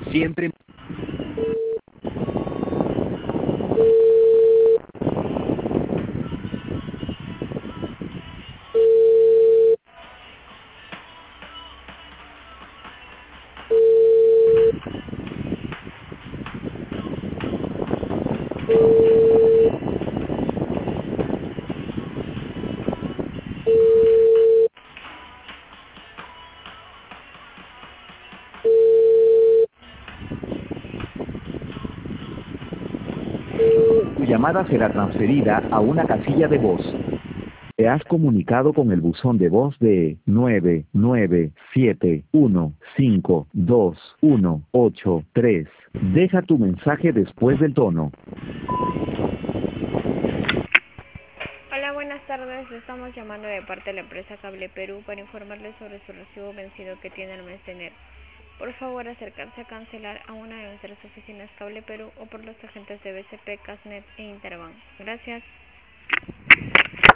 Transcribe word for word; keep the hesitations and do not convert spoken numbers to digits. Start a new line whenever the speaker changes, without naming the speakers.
Siempre. Tu llamada será transferida a una casilla de voz. Te has comunicado con el buzón de voz de nueve nueve siete uno cinco dos uno ocho tres. Deja tu mensaje después del tono.
Hola, buenas tardes. Le estamos llamando de parte de la empresa Cable Perú para informarle sobre su recibo vencido que tiene el mes de enero. Por favor, acercarse a cancelar a una de nuestras oficinas Cable Perú o por los agentes de B C P, Casnet e Interbank. Gracias.